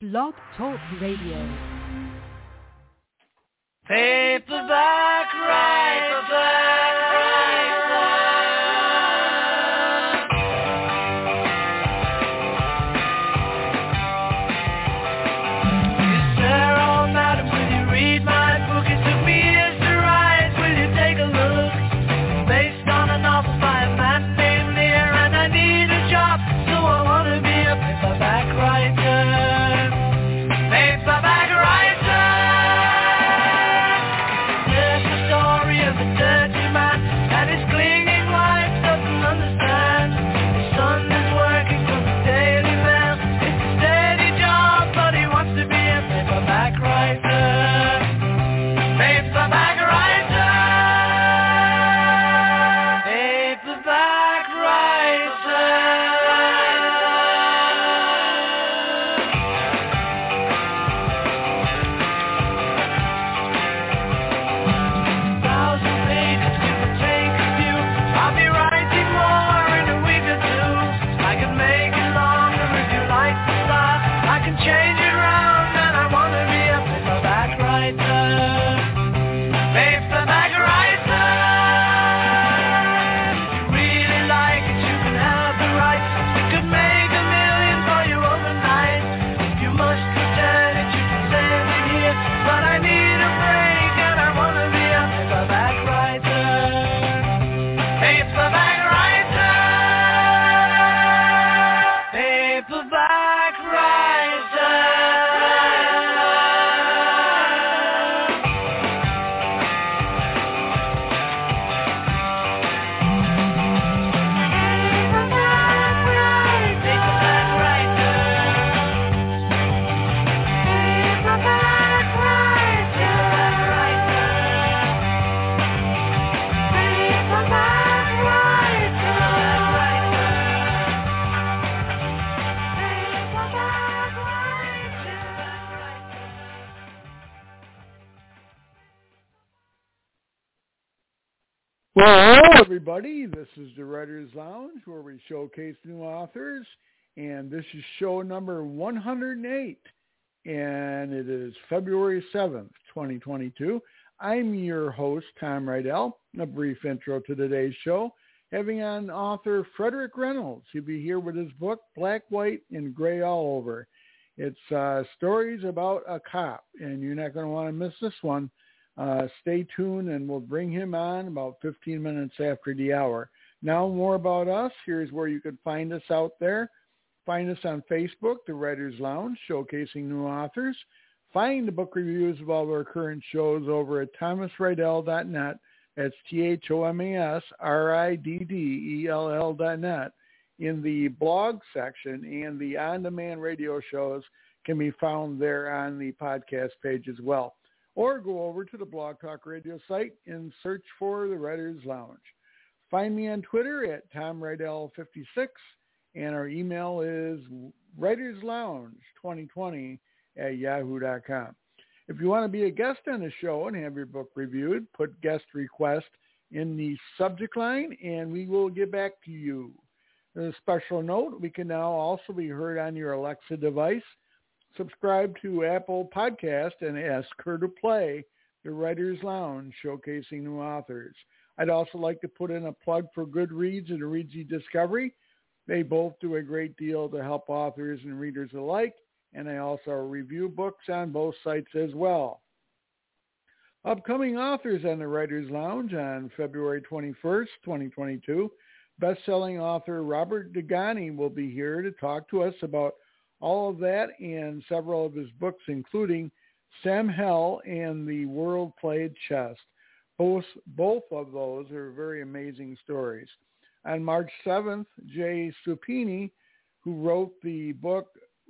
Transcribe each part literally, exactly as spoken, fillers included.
Blog Talk Radio. Paperback Well, hello, everybody. This is the Writers Lounge, where we showcase new authors, and this is show number one hundred eight, and it is February seventh, twenty twenty-two. I'm your host, Tom Rydell. A brief intro to today's show, having on author Frederick Reynolds. He'll be here with his book, Black, White, and Gray All Over. It's uh, stories about a cop, and you're not going to want to miss this one. Uh, stay tuned, and we'll bring him on about fifteen minutes after the hour. Now, more about us. Here's where you can find us out there. Find us on Facebook, The Writers Lounge, showcasing new authors. Find the book reviews of all of our current shows over at thomas rydell dot net. That's T H O M A S R I D D E L L dot net. In the blog section, and the on-demand radio shows can be found there on the podcast page as well. Or go over to the Blog Talk Radio site and search for the Writers Lounge. Find me on Twitter at Tom Rydell fifty-six, and our email is writers lounge twenty twenty at yahoo dot com. If you want to be a guest on the show and have your book reviewed, put guest request in the subject line, and we will get back to you. As a special note, we can now also be heard on your Alexa device. Subscribe to Apple Podcast and ask her to play the Writers Lounge, showcasing new authors. I'd also like to put in a plug for Goodreads and Reads Discovery. They both do a great deal to help authors and readers alike, and I also review books on both sites as well. Upcoming authors on the Writers Lounge on February twenty-first, twenty twenty-two, best-selling author Robert Dugoni will be here to talk to us about all of that and several of his books, including Samhel and The World Played Chess. Both, both of those are very amazing stories. On March seventh, Jay Supini, who wrote the book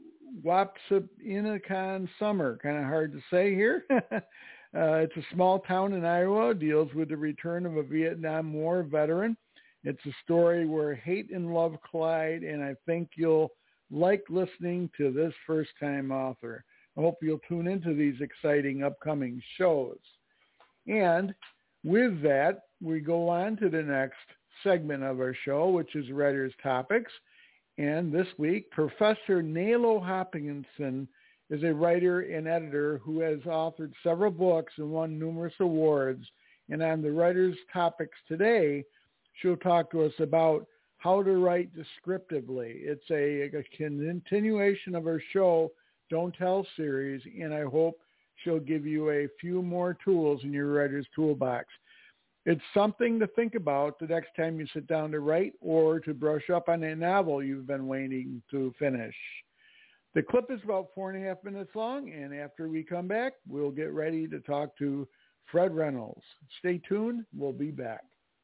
Wapsipinicon Summer, kind of hard to say here. uh, it's a small town in Iowa, deals with the return of a Vietnam War veteran. It's a story where hate and love collide, and I think you'll like listening to this first-time author. I hope you'll tune into these exciting upcoming shows. And with that, we go on to the next segment of our show, which is Writer's Topics. And this week, Professor Nalo Hopkinson is a writer and editor who has authored several books and won numerous awards. And on the writer's topics today, she'll talk to us about how to write descriptively. It's a, a continuation of her show, Don't Tell series, and I hope she'll give you a few more tools in your writer's toolbox. It's something to think about the next time you sit down to write or to brush up on a novel you've been waiting to finish. The clip is about four and a half minutes long, and after we come back, we'll get ready to talk to Fred Reynolds. Stay tuned. We'll be back.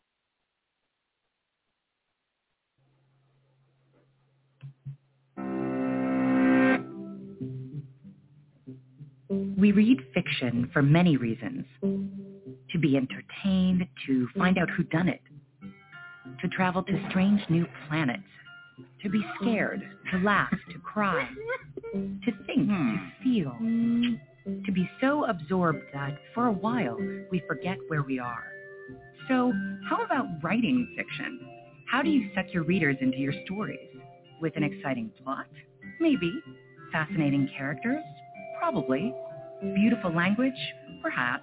We read fiction for many reasons. To be entertained, to find out whodunit, to travel to strange new planets, to be scared, to laugh, to cry, to think, to feel, to be so absorbed that for a while we forget where we are. So how about writing fiction? How do you suck your readers into your stories? With an exciting plot? Maybe. Fascinating characters? Probably. Beautiful language? Perhaps.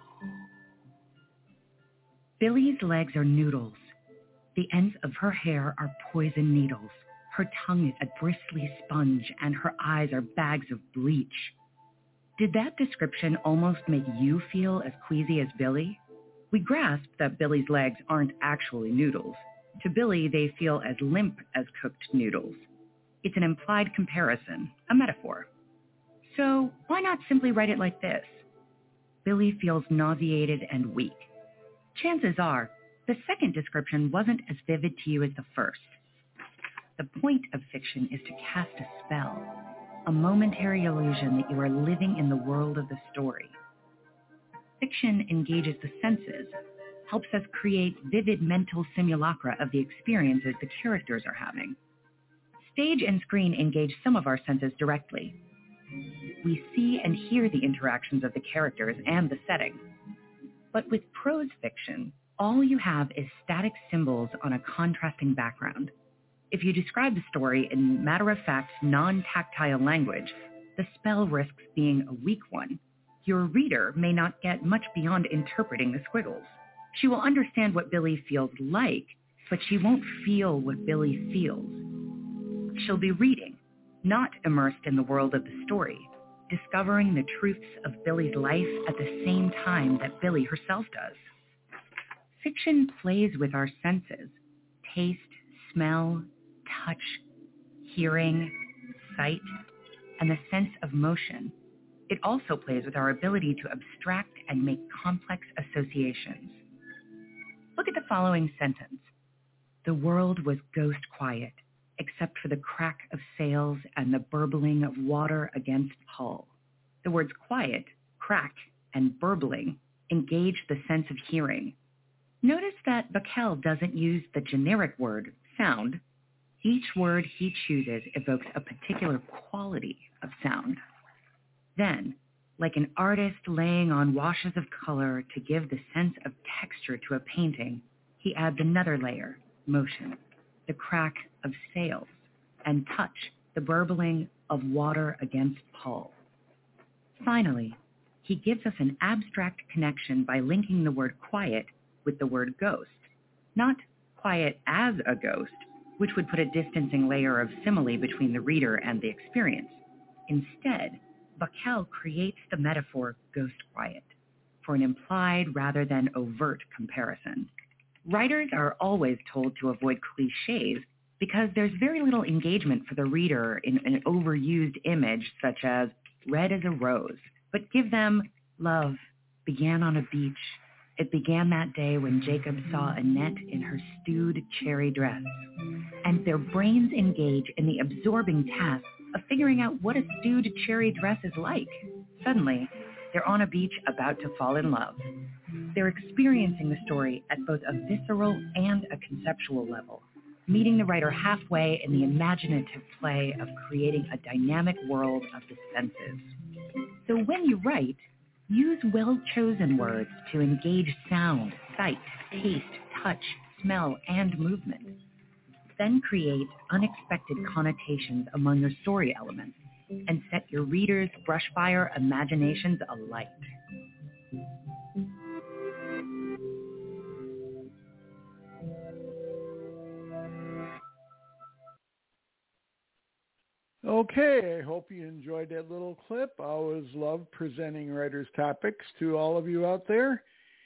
Billy's legs are noodles. The ends of her hair are poison needles. Her tongue is a bristly sponge, and her eyes are bags of bleach. Did that description almost make you feel as queasy as Billy? We grasp that Billy's legs aren't actually noodles. To Billy, they feel as limp as cooked noodles. It's an implied comparison, a metaphor. So why not simply write it like this? Billy feels nauseated and weak. Chances are, the second description wasn't as vivid to you as the first. The point of fiction is to cast a spell, a momentary illusion that you are living in the world of the story. Fiction engages the senses, helps us create vivid mental simulacra of the experiences the characters are having. Stage and screen engage some of our senses directly. We see and hear the interactions of the characters and the setting. But with prose fiction, all you have is static symbols on a contrasting background. If you describe the story in matter-of-fact, non-tactile language, the spell risks being a weak one. Your reader may not get much beyond interpreting the squiggles. She will understand what Billy feels like, but she won't feel what Billy feels. She'll be reading, not immersed in the world of the story, discovering the truths of Billy's life at the same time that Billy herself does. Fiction plays with our senses: taste, smell, touch, hearing, sight, and the sense of motion. It also plays with our ability to abstract and make complex associations. Look at the following sentence. The world was ghost quiet, except for the crack of sails and the burbling of water against hull. The words quiet, crack, and burbling engage the sense of hearing. Notice that Bacall doesn't use the generic word, sound. Each word he chooses evokes a particular quality of sound. Then, like an artist laying on washes of color to give the sense of texture to a painting, he adds another layer, motion, the crack of sails, and touch, the burbling of water against hull. Finally, he gives us an abstract connection by linking the word quiet with the word ghost, not quiet as a ghost, which would put a distancing layer of simile between the reader and the experience. Instead, Bacall creates the metaphor ghost quiet for an implied rather than overt comparison. Writers are always told to avoid cliches because there's very little engagement for the reader in an overused image such as red as a rose, but give them love began on a beach. It began that day when Jacob saw Annette in her stewed cherry dress, and their brains engage in the absorbing task of figuring out what a stewed cherry dress is like. Suddenly, they're on a beach about to fall in love. They're experiencing the story at both a visceral and a conceptual level, meeting the writer halfway in the imaginative play of creating a dynamic world of the senses. So when you write, use well-chosen words to engage sound, sight, taste, touch, smell, and movement. Then create unexpected connotations among your story elements. and set your readers' brushfire imaginations alight. Okay, I hope you enjoyed that little clip. I always love presenting writers' topics to all of you out there.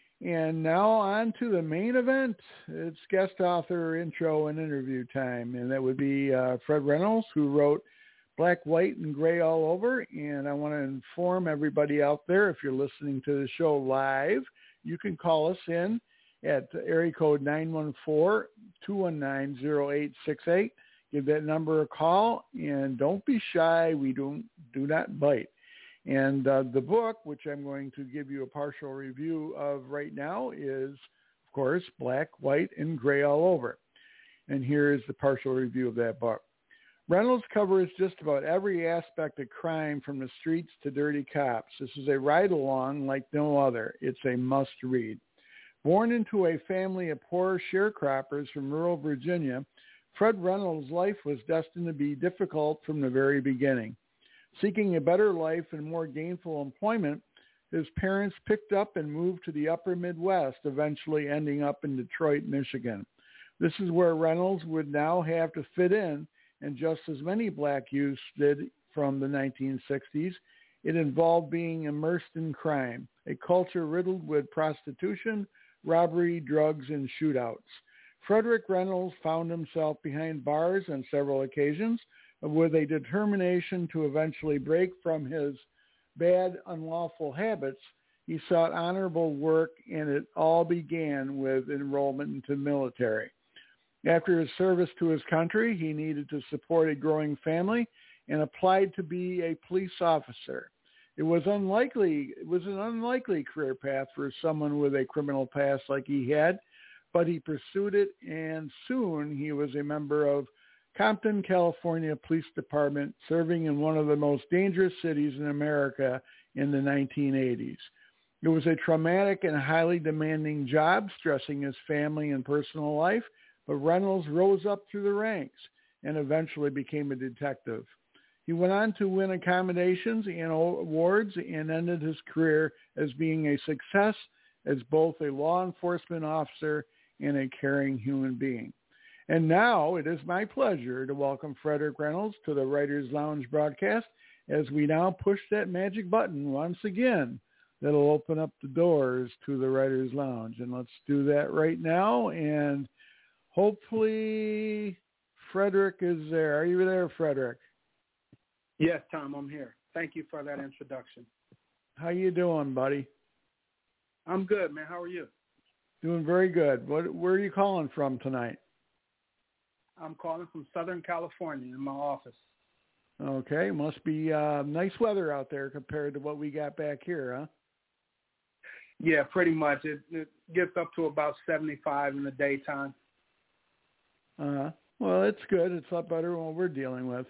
And now on to the main event. It's guest author intro and interview time, and that would be uh, Fred Reynolds, who wrote Black, White, and Gray All Over. And I want to inform everybody out there, if you're listening to the show live, you can call us in at area code nine one four, two one nine, zero eight six eight. Give that number a call, and don't be shy. We don't do not bite. And uh, the book, which I'm going to give you a partial review of right now, is, of course, Black, White, and Gray All Over. And here is the partial review of that book. Reynolds covers just about every aspect of crime, from the streets to dirty cops. This is a ride-along like no other. It's a must-read. Born into a family of poor sharecroppers from rural Virginia, Fred Reynolds' life was destined to be difficult from the very beginning. Seeking a better life and more gainful employment, his parents picked up and moved to the upper Midwest, eventually ending up in Detroit, Michigan. This is where Reynolds would now have to fit in, and just as many black youths did from the nineteen sixties, it involved being immersed in crime, a culture riddled with prostitution, robbery, drugs, and shootouts. Frederick Reynolds found himself behind bars on several occasions, with a determination to eventually break from his bad, unlawful habits. He sought honorable work, and it all began with enrollment into the military. After his service to his country, he needed to support a growing family and applied to be a police officer. It was unlikely, it was an unlikely career path for someone with a criminal past like he had, but he pursued it, and soon he was a member of Compton, California Police Department, serving in one of the most dangerous cities in America in the nineteen eighties. It was a traumatic and highly demanding job, stressing his family and personal life, but Reynolds rose up through the ranks and eventually became a detective. He went on to win accommodations and awards and ended his career as being a success as both a law enforcement officer and a caring human being. And now it is my pleasure to welcome Frederick Reynolds to the Writers Lounge broadcast as we now push that magic button once again that'll open up the doors to the Writers Lounge. And let's do that right now. And hopefully Frederick is there. Are you there, Frederick? Yes, Tom, I'm here. Thank you for that introduction. How you doing, buddy? I'm good, man. How are you? Doing very good. What, where are you calling from tonight? I'm calling from Southern California in my office. Okay. Must be uh, nice weather out there compared to what we got back here, huh? Yeah, pretty much. It, it gets up to about seventy-five in the daytime. Uh-huh. Well, it's good. It's a lot better than what we're dealing with.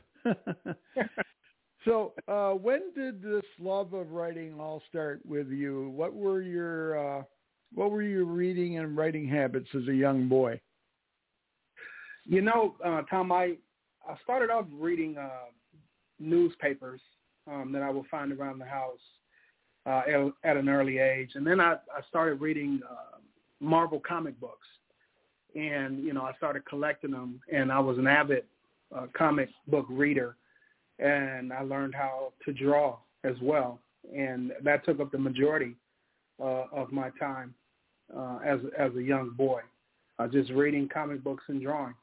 So uh, when did this love of writing all start with you? What were your uh, what were your reading and writing habits as a young boy? You know, uh, Tom, I, I started off reading uh, newspapers um, that I would find around the house uh, at, at an early age. And then I, I started reading uh, Marvel comic books. And, you know, I started collecting them, and I was an avid uh, comic book reader. And I learned how to draw as well. And that took up the majority uh, of my time uh, as, as a young boy, uh, just reading comic books and drawing.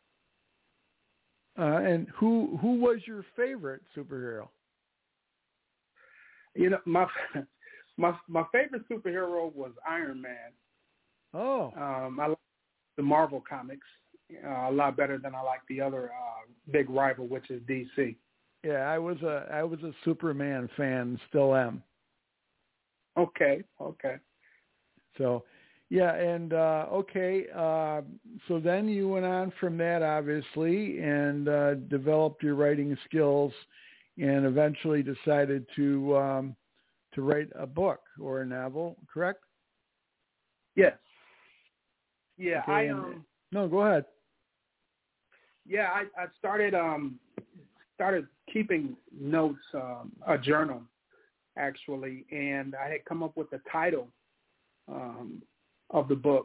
Uh, and who who was your favorite superhero? You know, my my my favorite superhero was Iron Man. Oh, um, I like the Marvel comics uh, a lot better than I like the other uh, big rival, which is D C. Yeah, I was a I was a Superman fan, still am. Okay, okay. So, yeah, and uh, okay, uh, so then you went on from that, obviously, and uh, developed your writing skills, and eventually decided to um, to write a book or a novel, correct? Yes. Yeah, okay, I um. No, go ahead. Yeah, I, I started um, started keeping notes, um, a journal, actually, and I had come up with the title um, of the book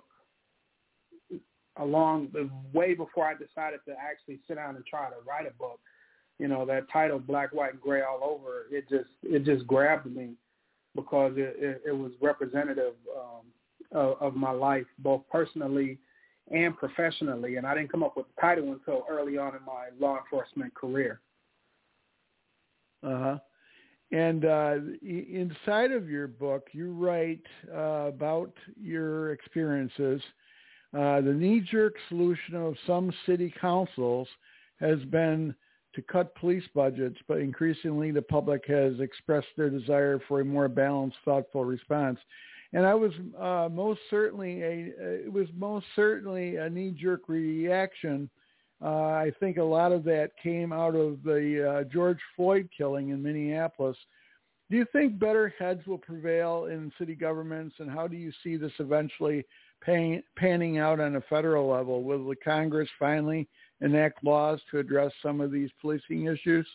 along the way before I decided to actually sit down and try to write a book. You know, that title, Black, White, and Gray All Over, it just it just grabbed me because it, it, it was representative um, of, of my life, both personally and professionally. And I didn't come up with the title until early on in my law enforcement career. Uh-huh. And uh, inside of your book, you write uh, about your experiences. Uh, the knee-jerk solution of some city councils has been to cut police budgets, but increasingly the public has expressed their desire for a more balanced, thoughtful response. And I was uh, most certainly a it was most certainly a knee-jerk reaction. Uh, I think a lot of that came out of the uh, George Floyd killing in Minneapolis. Do you think better heads will prevail in city governments, and how do you see this eventually paying, panning out on a federal level? Will the Congress finally enact laws to address some of these policing issues?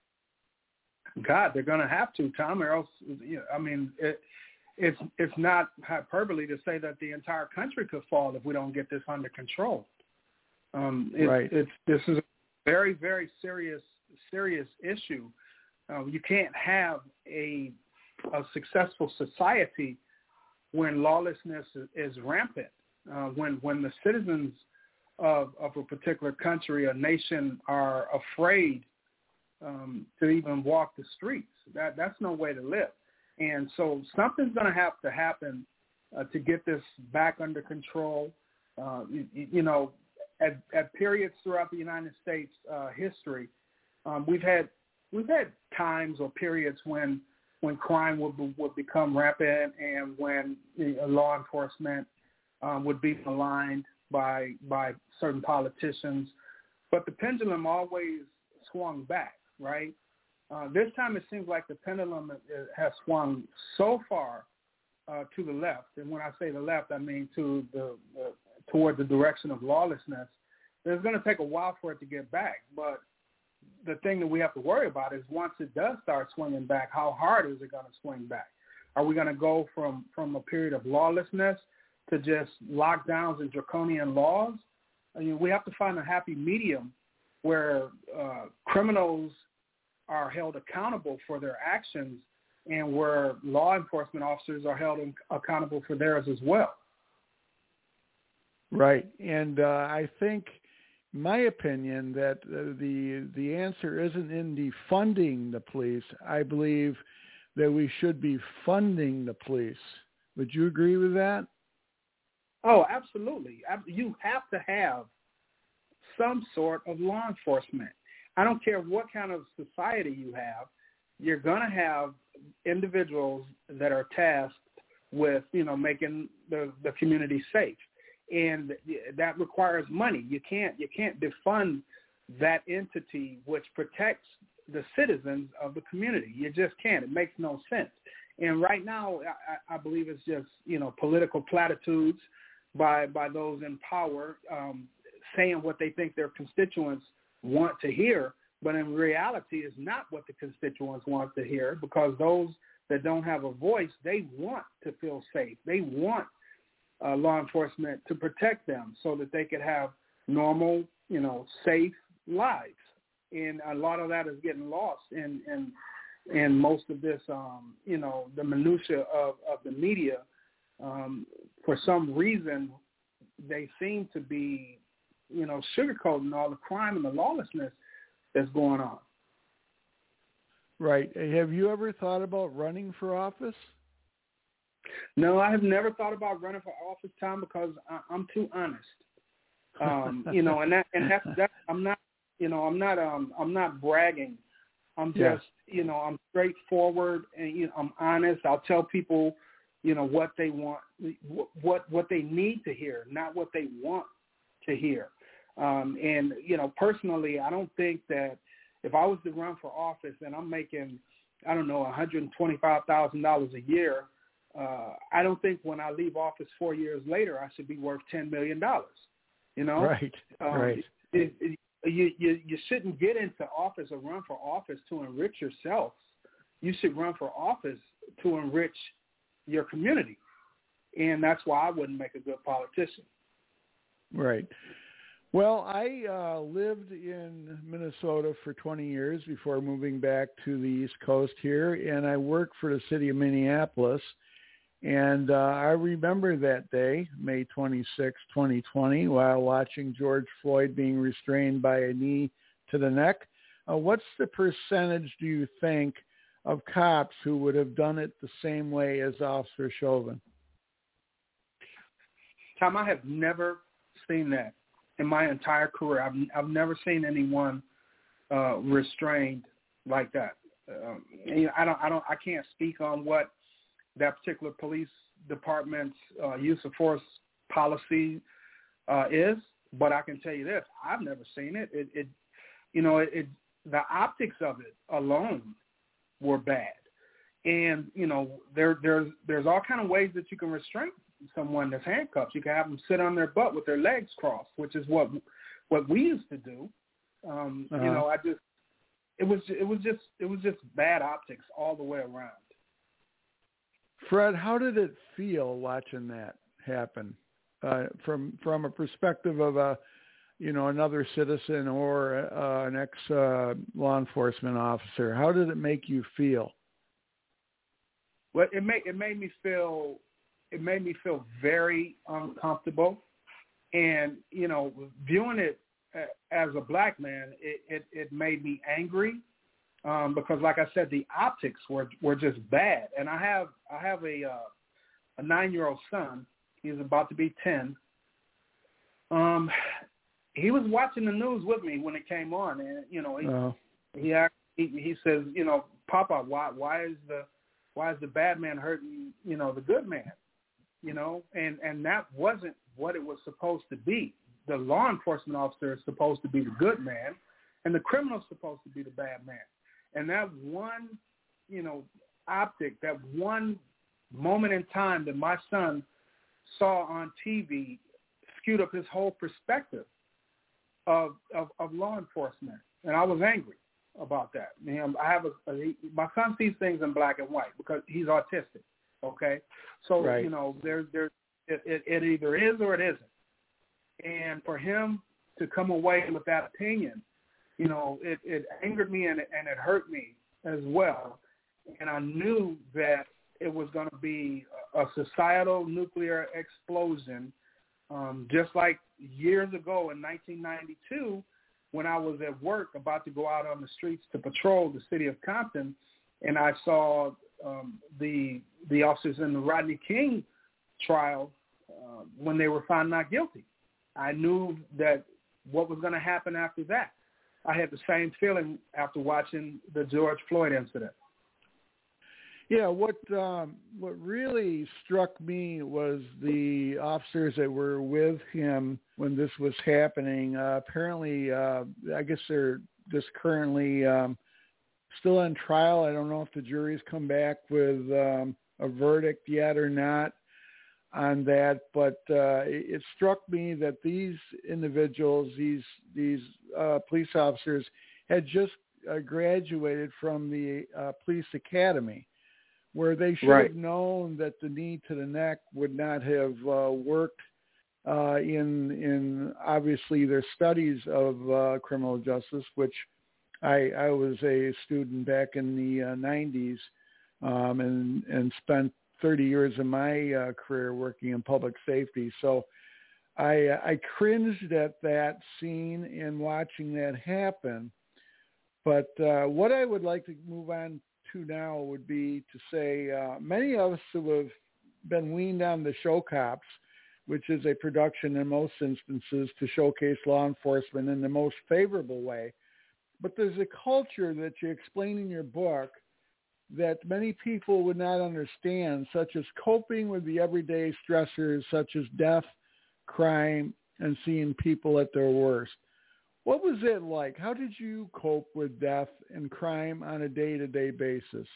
God, they're going to have to, Tom, or else, you know, I mean, it, it's it's not hyperbole to say that the entire country could fall if we don't get this under control. Um, it, right. It's this is a very, very serious, serious issue. Uh, you can't have a a successful society when lawlessness is, is rampant. Uh, when when the citizens of of a particular country, a nation, are afraid um, to even walk the streets, that that's no way to live. And so something's going to have to happen uh, to get this back under control. Uh, you, you know, at, at periods throughout the United States uh, history, um, we've had we've had times or periods when when crime would would become rampant and when you know, law enforcement um, would be maligned by by certain politicians, but the pendulum always swung back, right? Uh, this time it seems like the pendulum has swung so far uh, to the left, and when I say the left, I mean to the, the toward the direction of lawlessness. It's going to take a while for it to get back, but the thing that we have to worry about is once it does start swinging back, how hard is it going to swing back? Are we going to go from, from a period of lawlessness to just lockdowns and draconian laws? I mean, we have to find a happy medium where uh, criminals are held accountable for their actions and where law enforcement officers are held accountable for theirs as well. Right. And uh, I think, my opinion, that uh, the the answer isn't in defunding the police. I believe that we should be funding the police. Would you agree with that? Oh, absolutely. You have to have some sort of law enforcement. I don't care what kind of society you have, you're going to have individuals that are tasked with, you know, making the, the community safe. And that requires money. You can't you can't defund that entity which protects the citizens of the community. You just can't. It makes no sense. And right now, I, I believe it's just, you know, political platitudes by by those in power um, saying what they think their constituents want to hear, but in reality is not what the constituents want to hear, because those that don't have a voice, they want to feel safe. They want uh, law enforcement to protect them so that they could have normal, you know, safe lives. And a lot of that is getting lost in, in, in most of this, um, you know, the minutia of, of the media. Um, for some reason, they seem to be, you know, sugarcoating all the crime and the lawlessness that's going on. Right. Have you ever thought about running for office? No, I have never thought about running for office, Tom, because I, I'm too honest. Um, you know, and that and that's that. I'm not, you know, I'm not, um, I'm not bragging. I'm just, yeah. you know, I'm straightforward and you know, I'm honest. I'll tell people, you know, what they want, what what they need to hear, not what they want to hear. Um, and you know, personally, I don't think that if I was to run for office and I'm making, I don't know, one hundred twenty-five thousand dollars a year, uh, I don't think when I leave office four years later, I should be worth ten million dollars. You know, right, um, right. It, it, you, you you shouldn't get into office or run for office to enrich yourself. You should run for office to enrich your community. And that's why I wouldn't make a good politician. Right. Well, I uh, lived in Minnesota for twenty years before moving back to the East Coast here, and I worked for the city of Minneapolis. And uh, I remember that day, May twenty-sixth, twenty twenty, while watching George Floyd being restrained by a knee to the neck. Uh, what's the percentage, do you think, of cops who would have done it the same way as Officer Chauvin? Tom, I have never seen that in my entire career. I've I've never seen anyone uh, restrained like that. Um, you know, I don't I don't I can't speak on what that particular police department's uh, use of force policy uh, is, but I can tell you this: I've never seen it. It, it you know, it, it the optics of it alone were bad, and you know, there there's there's all kind of ways that you can restrain someone that's handcuffed. You can have them sit on their butt with their legs crossed, which is what what we used to do. Um, uh-huh. You know, I just it was it was just it was just bad optics all the way around. Fred, how did it feel watching that happen uh, from from a perspective of a you know another citizen or uh, an ex uh, law enforcement officer? How did it make you feel? Well, it made it made me feel. It made me feel very uncomfortable, and you know, viewing it as a black man, it, it, it made me angry um, because, like I said, the optics were were just bad. And I have I have a uh, a nine-year-old son. He's about to be ten. Um, he was watching the news with me when it came on, and you know, he oh. he, he he says, you know, Papa, why why is the why is the bad man hurting, you know, the good man? You know, and, and that wasn't what it was supposed to be. The law enforcement officer is supposed to be the good man, and the criminal is supposed to be the bad man. And that one, you know, optic, that one moment in time that my son saw on T V skewed up his whole perspective of of, of law enforcement. And I was angry about that. You know, I have a, a my son sees things in black and white because he's autistic. Okay, so right. you know, there's there's it, it, it either is or it isn't, and for him to come away with that opinion, you know, it, it angered me and it, and it hurt me as well, and I knew that it was going to be a, a societal nuclear explosion, um, just like years ago in nineteen ninety-two when I was at work about to go out on the streets to patrol the city of Compton, and I saw um, the the officers in the Rodney King trial uh, when they were found not guilty. I knew that what was going to happen after that. I had the same feeling after watching the George Floyd incident. Yeah, what um, what really struck me was the officers that were with him when this was happening. Uh, apparently, uh, I guess they're just currently um, still on trial. I don't know if the jury's come back with um, a verdict yet or not on that, but uh, it, it struck me that these individuals, these these uh, police officers, had just uh, graduated from the uh, police academy, where they should right. have known that the knee to the neck would not have uh, worked uh, in in obviously their studies of uh, criminal justice, which I, I was a student back in the uh, nineties um, and and spent thirty years of my uh, career working in public safety. So I, I cringed at that scene and watching that happen. But uh, what I would like to move on to now would be to say uh, many of us who have been weaned on the show cops, which is a production in most instances to showcase law enforcement in the most favorable way. But there's a culture that you explain in your book that many people would not understand, such as coping with the everyday stressors such as death, crime, and seeing people at their worst. What was it like? How did you cope with death and crime on a day-to-day basis?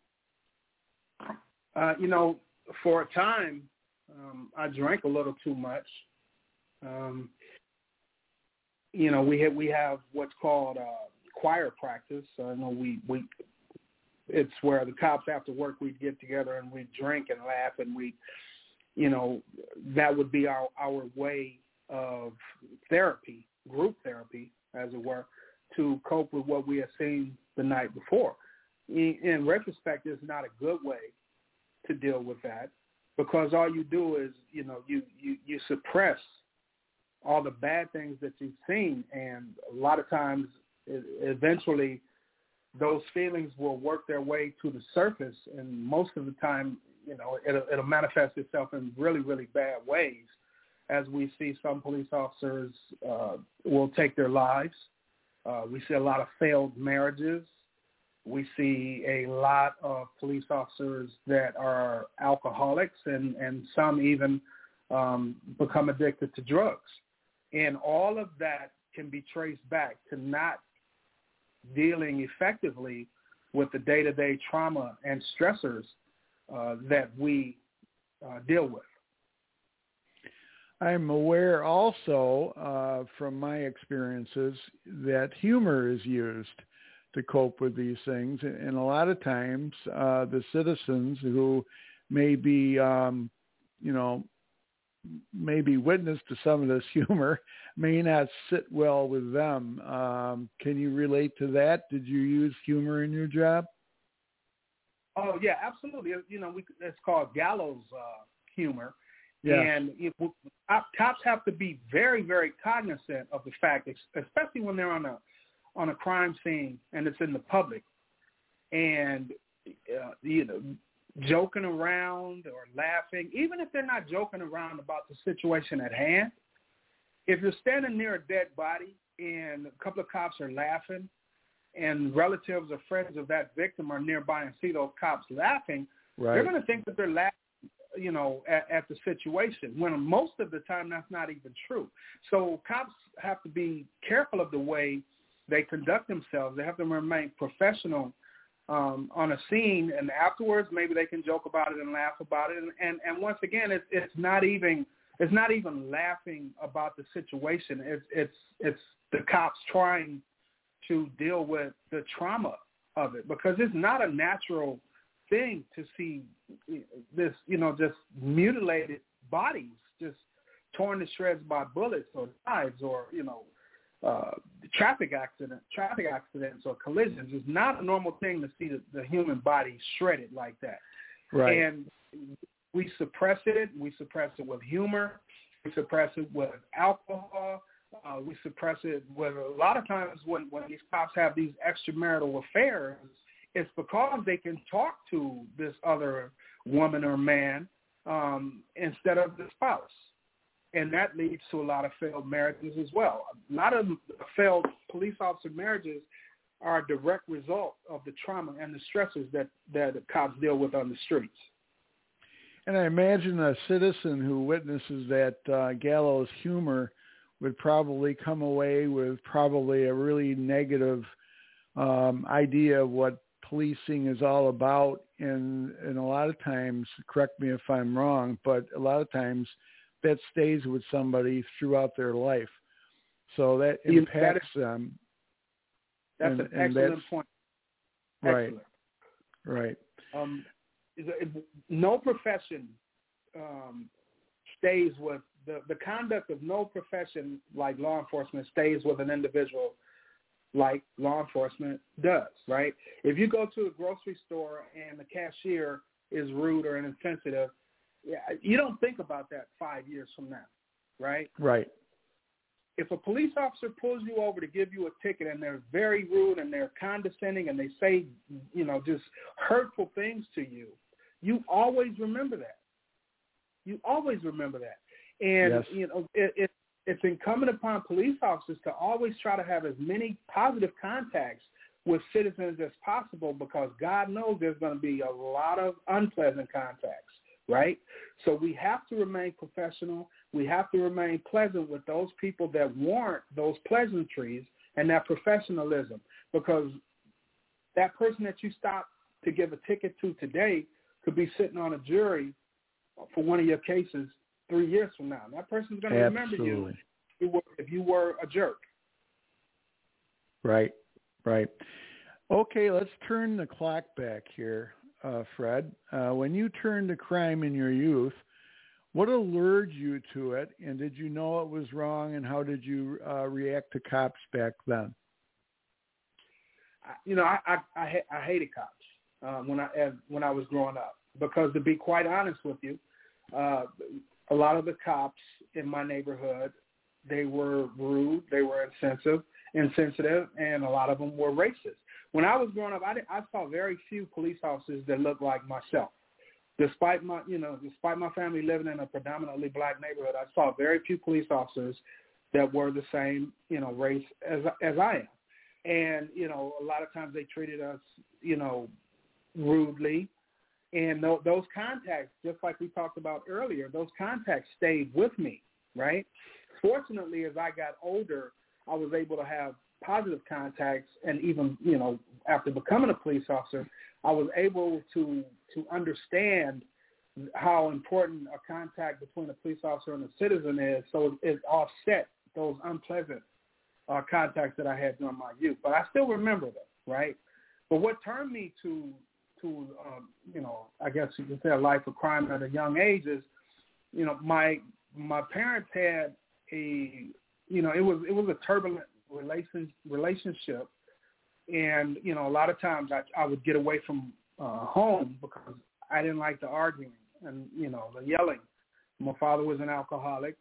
Uh, you know, for a time, um, I drank a little too much. Um, you know, we have, we have what's called uh, choir practice. So, you know, we, we it's where the cops after work we'd get together and we'd drink and laugh, and we, you know, that would be our, our way of therapy, group therapy, as it were, to cope with what we had seen the night before. In, in retrospect, it's not a good way to deal with that, because all you do is, you know, you, you, you suppress all the bad things that you've seen, and a lot of times it, eventually those feelings will work their way to the surface, and most of the time, you know, it'll, it'll manifest itself in really, really bad ways, as we see some police officers uh, will take their lives. Uh, we see a lot of failed marriages. We see a lot of police officers that are alcoholics, and, and some even um, become addicted to drugs. And all of that can be traced back to not dealing effectively with the day-to-day trauma and stressors uh, that we uh, deal with. I'm aware also uh, from my experiences that humor is used to cope with these things. And a lot of times uh, the citizens who may be, um, you know, maybe witness to some of this humor may not sit well with them. Um, can you relate to that? Did you use humor in your job? Oh, yeah, absolutely. You know, we, it's called gallows uh, humor. Yes. And it, cops have to be very, very cognizant of the fact, especially when they're on a on a crime scene and it's in the public, and uh, you know, joking around or laughing, even if they're not joking around about the situation at hand. If you're standing near a dead body and a couple of cops are laughing, and relatives or friends of that victim are nearby and see those cops laughing, right, they're going to think that they're laughing, you know, at, at the situation, when most of the time that's not even true. So cops have to be careful of the way they conduct themselves. They have to remain professional um, on a scene, and afterwards maybe they can joke about it and laugh about it. And, and, and once again, it's, it's not even it's not even laughing about the situation. It's it's it's the cops trying to deal with the trauma of it, because it's not a natural thing to see this, you know, just mutilated bodies, just torn to shreds by bullets or knives or, you know, uh, traffic accident, traffic accidents or collisions. It's not a normal thing to see the, the human body shredded like that. Right. And we suppress it. We suppress it with humor. We suppress it with alcohol. Uh, we suppress it with, a lot of times when, when these cops have these extramarital affairs, it's because they can talk to this other woman or man um, instead of the spouse. And that leads to a lot of failed marriages as well. A lot of failed police officer marriages are a direct result of the trauma and the stressors that, that the cops deal with on the streets. And I imagine a citizen who witnesses that uh, gallows humor would probably come away with probably a really negative um, idea of what policing is all about. And, and a lot of times, correct me if I'm wrong, but a lot of times that stays with somebody throughout their life. So that impacts that is, them. That's and, an and excellent that's, point. Excellent. Right, right. Um, no profession um, stays with, the, the conduct of no profession like law enforcement stays with an individual like law enforcement does, right? If you go to a grocery store and the cashier is rude or insensitive, yeah, you don't think about that five years from now, right? Right. If a police officer pulls you over to give you a ticket and they're very rude and they're condescending and they say, you know, just hurtful things to you, you always remember that. You always remember that. And, yes. you know, it, it, it's incumbent upon police officers to always try to have as many positive contacts with citizens as possible, because God knows there's going to be a lot of unpleasant contacts, right? So we have to remain professional. We have to remain pleasant with those people that warrant those pleasantries and that professionalism, because that person that you stop to give a ticket to today could be sitting on a jury for one of your cases three years from now. That person's going to remember you if you were, if you were a jerk, Right, right. Okay, let's turn the clock back here, uh, Fred. Uh, when you turned to crime in your youth, what allured you to it, and did you know it was wrong, and how did you uh, react to cops back then? You know, I I, I, I hated cops uh, when I as, when I was growing up because, to be quite honest with you, uh, a lot of the cops in my neighborhood, they were rude, they were insensitive, insensitive, and a lot of them were racist. When I was growing up, I, did, I saw very few police officers that looked like myself. Despite my, you know, despite my family living in a predominantly black neighborhood, I saw very few police officers that were the same, you know, race as as I am. And, you know, a lot of times they treated us, you know, rudely. And th- those contacts, just like we talked about earlier, those contacts stayed with me, right? Fortunately, as I got older, I was able to have positive contacts. And even, you know, after becoming a police officer, I was able to to understand how important a contact between a police officer and a citizen is, so it offset those unpleasant uh, contacts that I had during my youth. But I still remember them, right? But what turned me to, to um, you know, I guess you could say a life of crime at a young age is, you know, my my parents had a, you know, it was it was a turbulent relation, relationship. And, you know, a lot of times I, I would get away from uh, home because I didn't like the arguing and, you know, the yelling. My father was an alcoholic.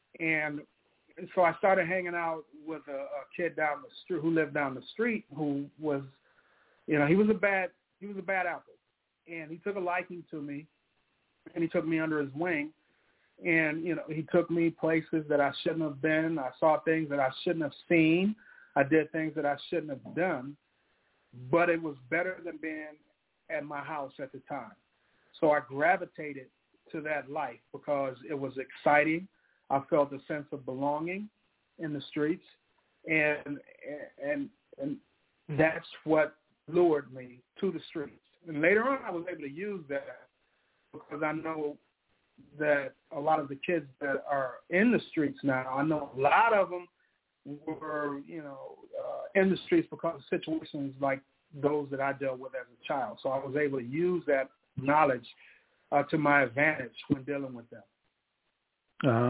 And so I started hanging out with a, a kid down the street who lived down the street who was, you know, he was a bad, he was a bad apple. And he took a liking to me, and he took me under his wing. And, you know, he took me places that I shouldn't have been. I saw things that I shouldn't have seen. I did things that I shouldn't have done, but it was better than being at my house at the time. So I gravitated to that life because it was exciting. I felt a sense of belonging in the streets, and and and that's what lured me to the streets. And later on, I was able to use that because I know that a lot of the kids that are in the streets now, I know a lot of them were, you know, uh, in the streets because of situations like those that I dealt with as a child. So I was able to use that knowledge uh, to my advantage when dealing with them. Uh-huh.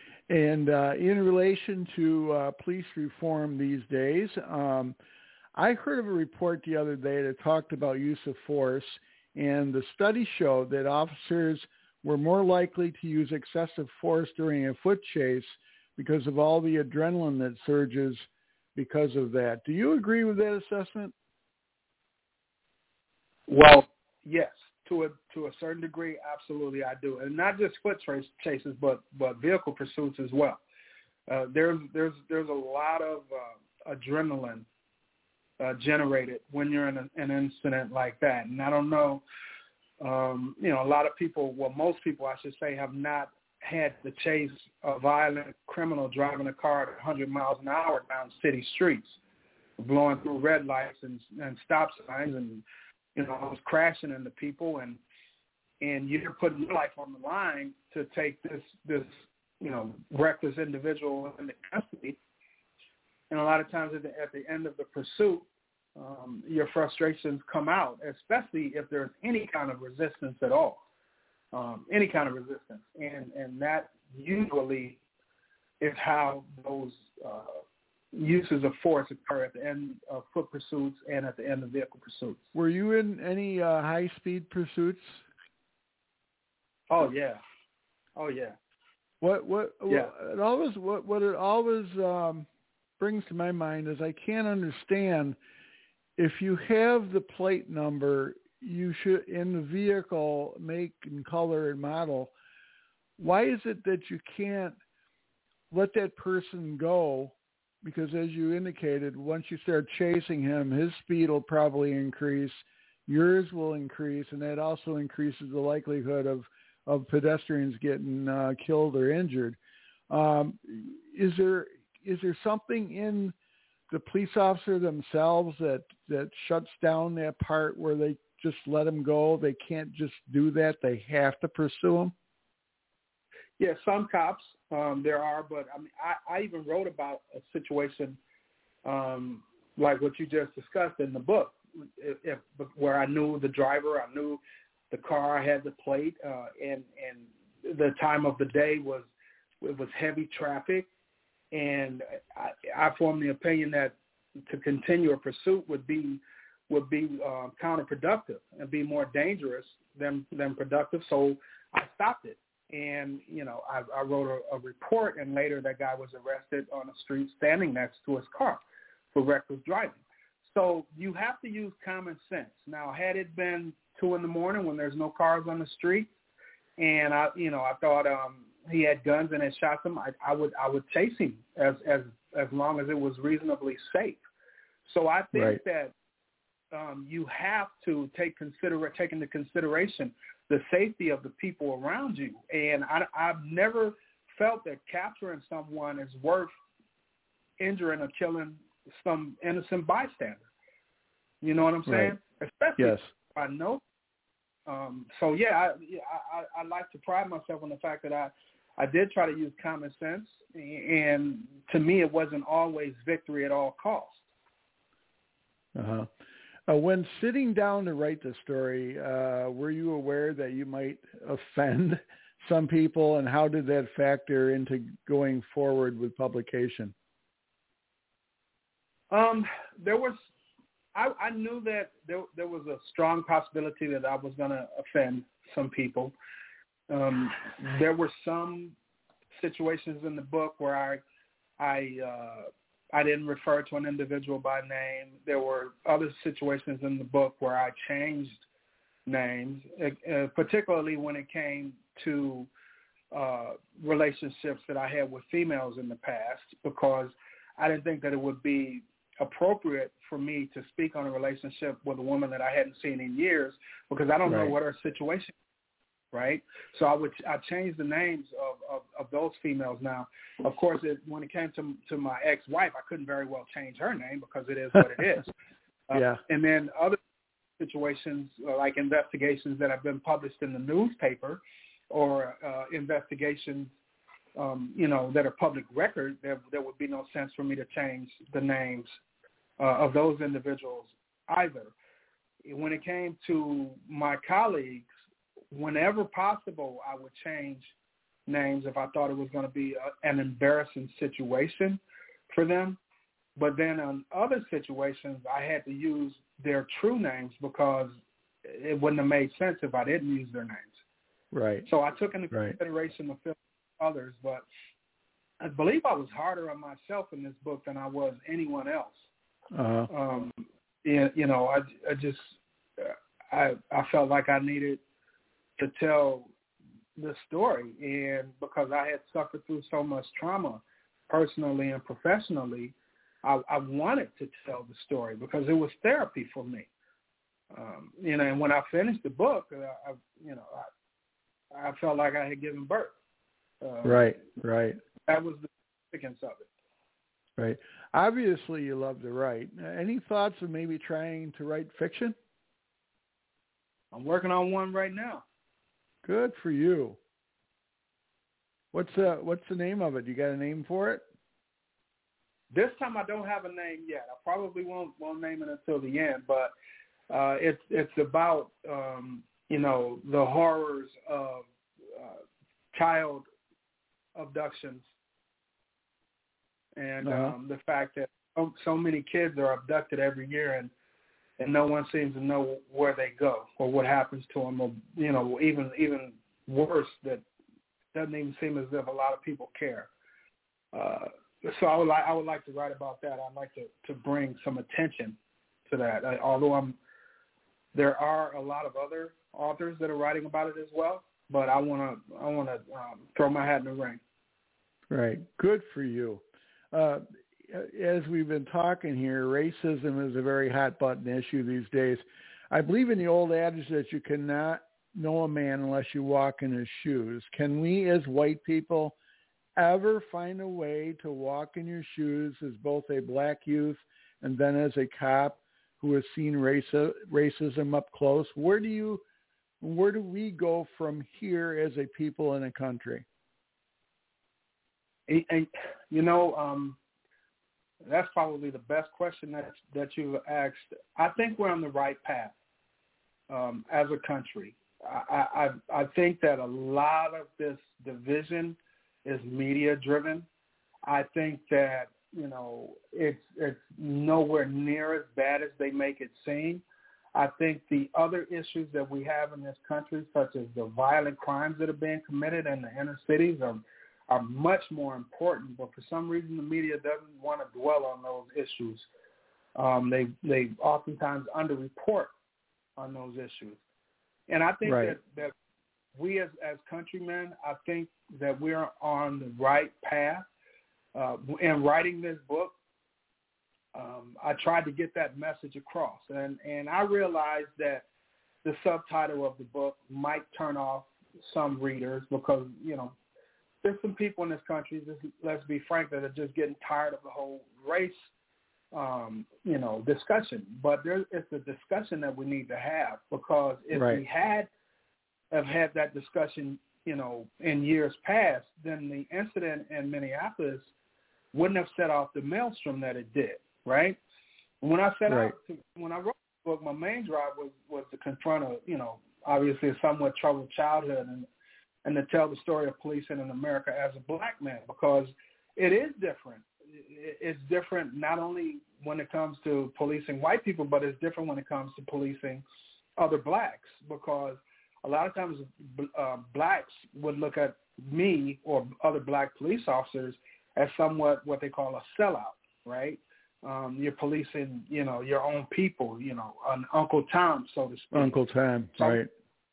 And uh, in relation to uh, police reform these days, um, I heard of a report the other day that talked about use of force, and the study showed that officers were more likely to use excessive force during a foot chase because of all the adrenaline that surges because of that. Do you agree with that assessment? Well, yes, to a to a certain degree, absolutely I do, and not just foot trace chases, but but vehicle pursuits as well. Uh, there's there's there's a lot of uh, adrenaline uh, generated when you're in a, an incident like that, and I don't know, um, you know, a lot of people, well, most people, I should say, have not had to chase a violent criminal driving a car at one hundred miles an hour down city streets, blowing through red lights and, and stop signs, and, you know, I was crashing into people, and and you're putting your life on the line to take this, this you know, reckless individual into custody. And a lot of times at the, at the end of the pursuit, um, your frustrations come out, especially if there's any kind of resistance at all. Um, any kind of resistance, and and that usually is how those uh, uses of force occur at the end of foot pursuits and at the end of vehicle pursuits. Were you in any uh, high-speed pursuits? Oh yeah, oh yeah. What what? Yeah. what it always what what it always um, brings to my mind is I can't understand if you have the plate number. You should, in the vehicle, make and color and model, why is it that you can't let that person go? Because as you indicated, once you start chasing him, his speed will probably increase, yours will increase, and that also increases the likelihood of, of pedestrians getting uh, killed or injured. Um, is there is there something in the police officer themselves that, that shuts down that part where they just let them go? They can't just do that. They have to pursue them. Yeah, some cops um, there are, but I mean, I, I even wrote about a situation um, like what you just discussed in the book, if, if, where I knew the driver, I knew the car, I had the plate, uh, and and the time of the day was it was heavy traffic, and I, I formed the opinion that to continue a pursuit would be would be uh, counterproductive and be more dangerous than than productive. So I stopped it, and you know I, I wrote a, a report, and later that guy was arrested on the street standing next to his car for reckless driving. So you have to use common sense. Now, had it been two in the morning when there's no cars on the street, and I, you know, I thought um, he had guns and had shot them, I, I would, I would chase him as as as long as it was reasonably safe. So I think right. that um, you have to take consider take into consideration the safety of the people around you. And I, I've never felt that capturing someone is worth injuring or killing some innocent bystander. You know what I'm saying? Right. Especially yes. if I know. Um, so yeah, I, I, I like to pride myself on the fact that I, I did try to use common sense, and to me, it wasn't always victory at all costs. Uh-huh. Uh, when sitting down to write the story, uh, were you aware that you might offend some people, and how did that factor into going forward with publication? Um, there was, I, I knew that there, there was a strong possibility that I was going to offend some people. Um, there were some situations in the book where I, I, uh, I didn't refer to an individual by name. There were other situations in the book where I changed names, uh, particularly when it came to uh, relationships that I had with females in the past, because I didn't think that it would be appropriate for me to speak on a relationship with a woman that I hadn't seen in years, because I don't right. know what her situation is, right? So I would I changed the names of, of, of those females. Now, of course, it, when it came to to my ex-wife, I couldn't very well change her name because it is what it is. Uh, yeah. And then other situations, uh, like investigations that have been published in the newspaper, or uh, investigations Um, you know, that are public record, there, there would be no sense for me to change the names uh, of those individuals either. When it came to my colleagues, whenever possible, I would change names if I thought it was going to be a, an embarrassing situation for them. But then on other situations, I had to use their true names because it wouldn't have made sense if I didn't use their names. Right. So I took into right. consideration the film others, but I believe I was harder on myself in this book than I was anyone else. Uh-huh. Um, you, you know, I, I just, I, I felt like I needed to tell the story, and because I had suffered through so much trauma personally and professionally, I, I wanted to tell the story because it was therapy for me. Um, you know, and when I finished the book, I, I you know, I, I felt like I had given birth. Uh, right, right. That was the significance of it. Right. Obviously, you love to write. Any thoughts of maybe trying to write fiction? I'm working on one right now. Good for you. What's uh What's the name of it? You got a name for it? This time, I don't have a name yet. I probably won't won't name it until the end. But uh, it's it's about um, you know the horrors of uh, child abductions, and uh-huh. um, the fact that so, so many kids are abducted every year, and, and no one seems to know where they go or what happens to them, or you know, even even worse, that doesn't even seem as if a lot of people care. Uh, so I would like I would like to write about that. I'd like to, to bring some attention to that. I, although I'm, there are a lot of other authors that are writing about it as well. But I want to I want to um, throw my hat in the ring. Right. Good for you. Uh, as we've been talking here, racism is a very hot button issue these days. I believe in the old adage that you cannot know a man unless you walk in his shoes. Can we as white people ever find a way to walk in your shoes as both a black youth and then as a cop who has seen raci- racism up close? Where do you Where do we go from here as a people in a country? And, and you know, um, That's probably the best question that that you've asked. I think we're on the right path um, as a country. I, I I think that a lot of this division is media driven. I think that, you know, it's it's nowhere near as bad as they make it seem. I think the other issues that we have in this country, such as the violent crimes that are being committed in the inner cities, are are much more important. But for some reason, the media doesn't want to dwell on those issues. Um, they they oftentimes underreport on those issues. And I think right. that, that we as, as countrymen, I think that we're on the right path. Uh, in writing this book, um, I tried to get that message across. And, and I realized that the subtitle of the book might turn off some readers because, you know, there's some people in this country, just, let's be frank, that are just getting tired of the whole race Um, you know, discussion, but there, it's a discussion that we need to have, because if right. we had have had that discussion, you know, in years past, then the incident in Minneapolis wouldn't have set off the maelstrom that it did, right? When I set right. out, to, when I wrote the book, my main drive was, was to confront a, you know, obviously a somewhat troubled childhood and and to tell the story of policing in America as a black man, because it is different. It's different not only when it comes to policing white people, but it's different when it comes to policing other blacks, because a lot of times uh, blacks would look at me or other black police officers as somewhat what they call a sellout, right? Um, you're policing, you know, your own people, you know, an Uncle Tom, so to speak. Uncle Tom, so, right.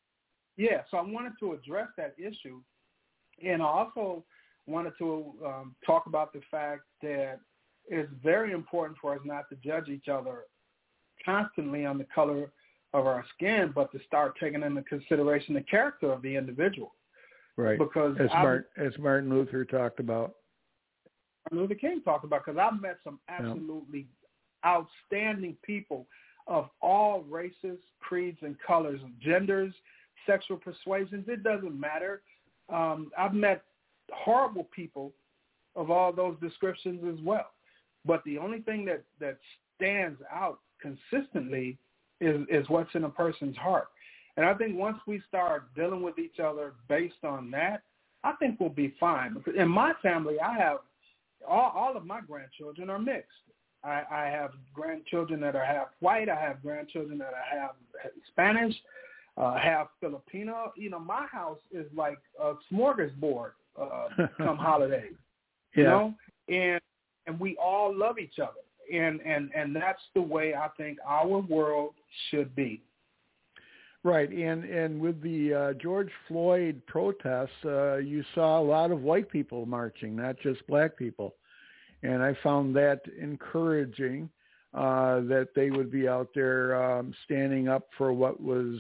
Yeah, so I wanted to address that issue, and I also wanted to um, talk about the fact that it's very important for us not to judge each other constantly on the color of our skin, but to start taking into consideration the character of the individual. Right. Because as, Martin, as Martin Luther talked about. Martin Luther King talked about, because I've met some absolutely yeah. outstanding people of all races, creeds, and colors, genders, sexual persuasions. It doesn't matter. Um, I've met horrible people of all those descriptions as well. But the only thing that, that stands out consistently is, is what's in a person's heart. And I think once we start dealing with each other based on that, I think we'll be fine. In my family, I have all, all of my grandchildren are mixed. I, I have grandchildren that are half white. I have grandchildren that are half Spanish, uh, half Filipino. You know, my house is like a smorgasbord uh, come holidays. You yeah. know, and and we all love each other, and and and that's the way I think our world should be. Right, and and with the uh, George Floyd protests, uh, you saw a lot of white people marching, not just black people, and I found that encouraging, uh, that they would be out there um, standing up for what was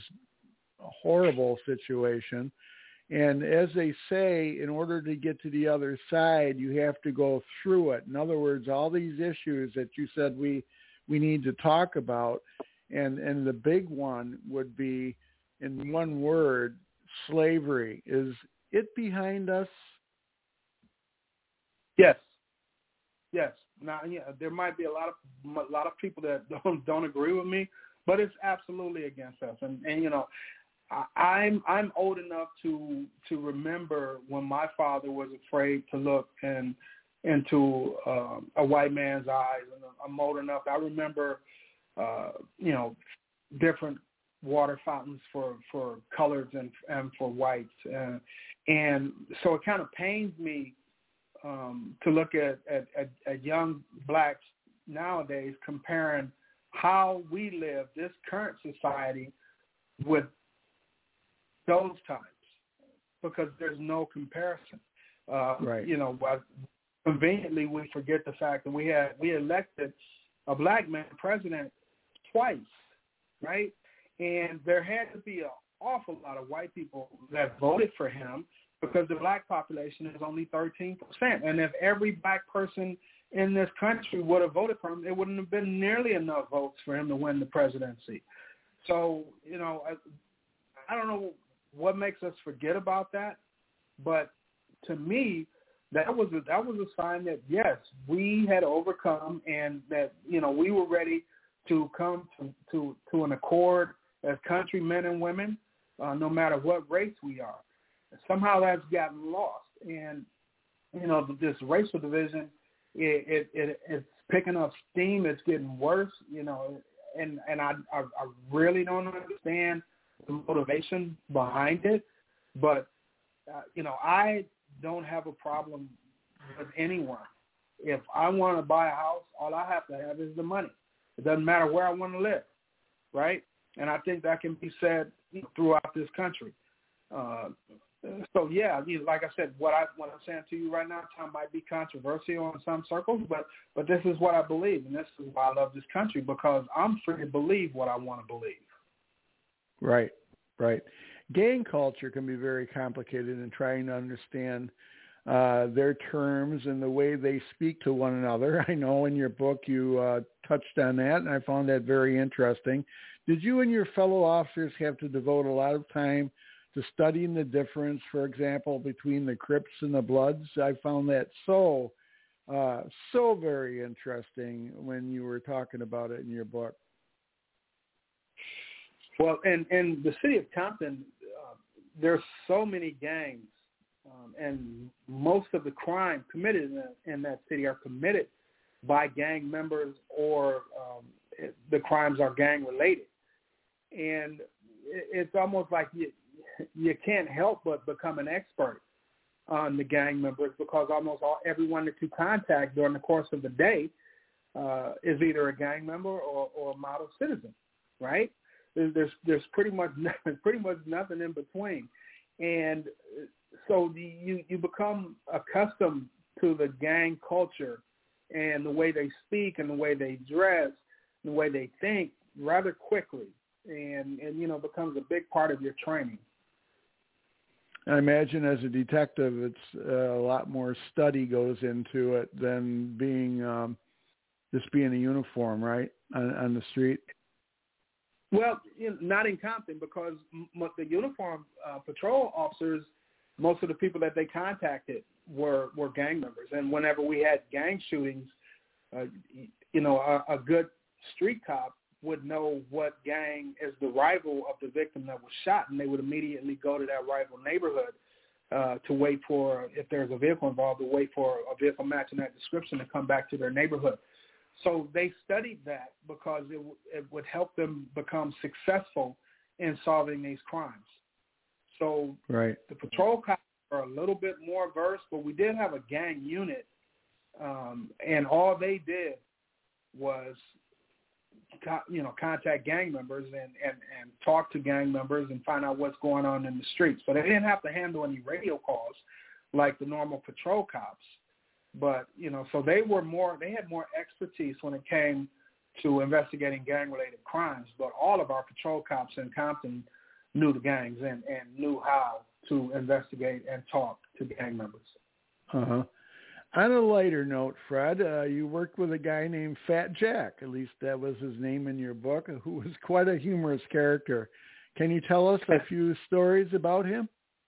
a horrible situation. And as they say, in order to get to the other side, you have to go through it. In other words, all these issues that you said we we need to talk about, and, and the big one would be, in one word, slavery. Is it behind us? Yes. Yes. Now, yeah, there might be a lot of a lot of people that don't don't agree with me, but it's absolutely against us. And, and you know, I'm I'm old enough to to remember when my father was afraid to look in, into uh, a white man's eyes. And I'm old enough. I remember, uh, you know, different water fountains for, for coloreds and and for whites. Uh, and so it kind of pains me um, to look at, at, at, at young blacks nowadays comparing how we live, this current society, with those times, because there's no comparison. Uh, right. You know, conveniently we forget the fact that we had we elected a black man president twice, right? And there had to be an awful lot of white people that voted for him, because the black population is only thirteen percent. And if every black person in this country would have voted for him, it wouldn't have been nearly enough votes for him to win the presidency. So, you know, I, I don't know what makes us forget about that, but to me, that was a, that was a sign that yes, we had overcome, and that you know we were ready to come to to, to an accord as countrymen and women, uh, no matter what race we are. Somehow that's gotten lost, and you know this racial division, it, it, it it's picking up steam. It's getting worse, you know, and and I I, I really don't understand the motivation behind it, but uh, you know I don't have a problem with anyone. If I want to buy a house, all I have to have is the money. It doesn't matter where I want to live, right? And I think that can be said you know, throughout this country. Uh, so yeah, you know, like I said, what I what I'm saying to you right now, Tom, might be controversial in some circles, but but this is what I believe, and this is why I love this country, because I'm free to believe what I want to believe. Right, right. Gang culture can be very complicated in trying to understand uh, their terms and the way they speak to one another. I know in your book you uh, touched on that, and I found that very interesting. Did you and your fellow officers have to devote a lot of time to studying the difference, for example, between the Crips and the Bloods? I found that so, uh, so very interesting when you were talking about it in your book. Well, in, in the city of Compton, uh, there's so many gangs, um, and most of the crime committed in that, in that city are committed by gang members, or um, it, the crimes are gang-related. And it, it's almost like you, you can't help but become an expert on the gang members, because almost all, everyone that you contact during the course of the day uh, is either a gang member or, or a model citizen, right? There's, there's there's pretty much nothing, pretty much nothing in between, and so the, you you become accustomed to the gang culture and the way they speak and the way they dress and the way they think rather quickly, and and you know becomes a big part of your training. I imagine as a detective, it's uh, a lot more study goes into it than being um, just being a uniform, right, on, on the street. Well, you know, not in Compton, because m- the uniform uh, patrol officers, most of the people that they contacted were, were gang members. And whenever we had gang shootings, uh, you know, a, a good street cop would know what gang is the rival of the victim that was shot, and they would immediately go to that rival neighborhood uh, to wait for, if there's a vehicle involved, to wait for a vehicle matching that description to come back to their neighborhood. So they studied that because it, w- it would help them become successful in solving these crimes. So right. The patrol cops are a little bit more versed, but we did have a gang unit, um, and all they did was co- you know, contact gang members and, and, and talk to gang members and find out what's going on in the streets. So they didn't have to handle any radio calls like the normal patrol cops. But, you know, so they were more, they had more expertise when it came to investigating gang-related crimes. But all of our patrol cops in Compton knew the gangs and, and knew how to investigate and talk to gang members. Uh-huh. On a lighter note, Fred, uh, you worked with a guy named Fat Jack, at least that was his name in your book, who was quite a humorous character. Can you tell us a few stories about him?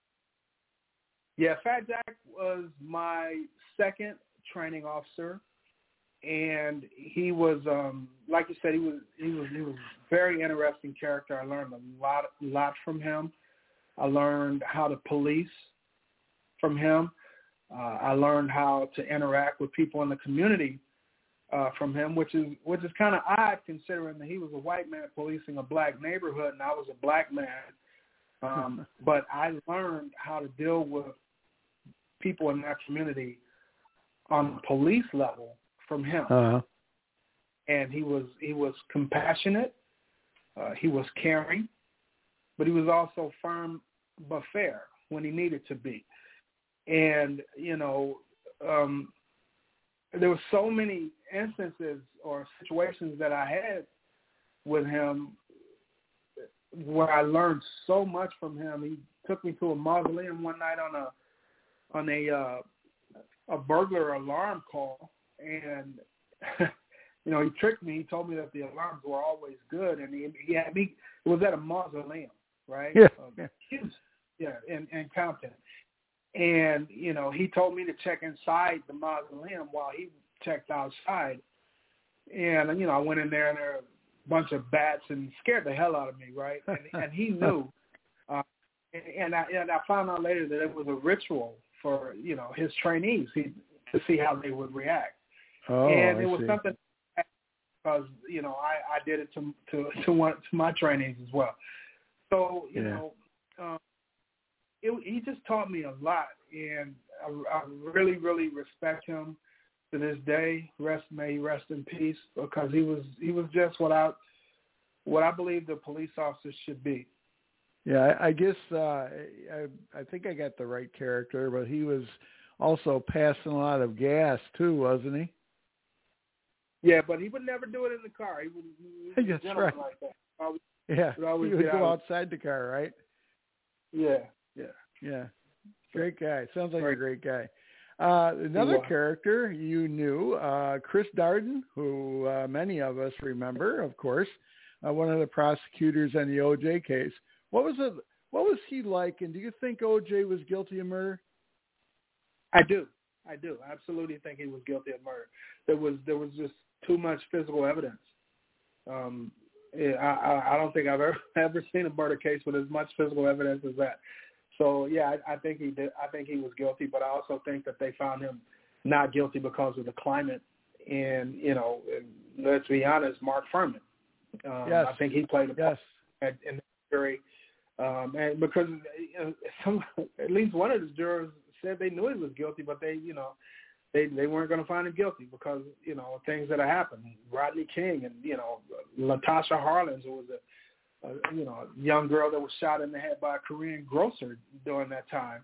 Yeah, Fat Jack was my second training officer, and he was, um, like you said, he was he was he was a very interesting character. I learned a lot lot from him. I learned how to police from him. Uh, I learned how to interact with people in the community uh, from him, which is which is kind of odd considering that he was a white man policing a black neighborhood and I was a black man. Um, but I learned how to deal with people in that community on the police level from him. Uh-huh. And he was he was compassionate, uh, he was caring, but he was also firm but fair when he needed to be. And, you know, um, there were so many instances or situations that I had with him where I learned so much from him. He took me to a mausoleum one night on a on a uh, a burglar alarm call, and you know he tricked me. He told me that the alarms were always good, and he, he had me. It was at a mausoleum, right? Yeah, uh, yeah. yeah, in, in Compton, and And, you know, he told me to check inside the mausoleum while he checked outside. And, you know, I went in there and there were a bunch of bats and scared the hell out of me, right? And, and he knew. Uh, and, I, and I found out later that it was a ritual for, you know, his trainees he, to see how they would react. Oh, and it I was see. something because, you know, I, I did it to to to, one, to my trainees as well. So, you yeah. know, um, it, he just taught me a lot, and I, I really, really respect him to this day. Rest may he rest in peace, because he was he was just what I what I believe the police officers should be. Yeah, I, I guess uh, I I think I got the right character, but he was also passing a lot of gas too, wasn't he? Yeah, but he would never do it in the car. He would. He was That's a right. like that. Always, yeah, would always he would get go out. outside the car, right? Yeah, yeah, yeah. Great guy. Sounds like right. a great guy. Uh, another wow. character you knew, uh, Chris Darden, who uh, many of us remember, of course, uh, one of the prosecutors on the O J case. What was it? What was he like? And do you think O J was guilty of murder? I do. I do. I absolutely think he was guilty of murder. There was there was just too much physical evidence. Um, I, I, I don't think I've ever ever seen a murder case with as much physical evidence as that. So yeah, I, I think he did. I think he was guilty, but I also think that they found him not guilty because of the climate. And you know, let's be honest, Mark Fuhrman. Um, yes. I think he played a part yes. in the jury, um, and because you know, some, at least one of the jurors said they knew he was guilty, but they, you know, they they weren't going to find him guilty because, you know, things that have happened. Rodney King and, you know, Latasha Harlins, who was a, a, you know, a young girl that was shot in the head by a Korean grocer during that time.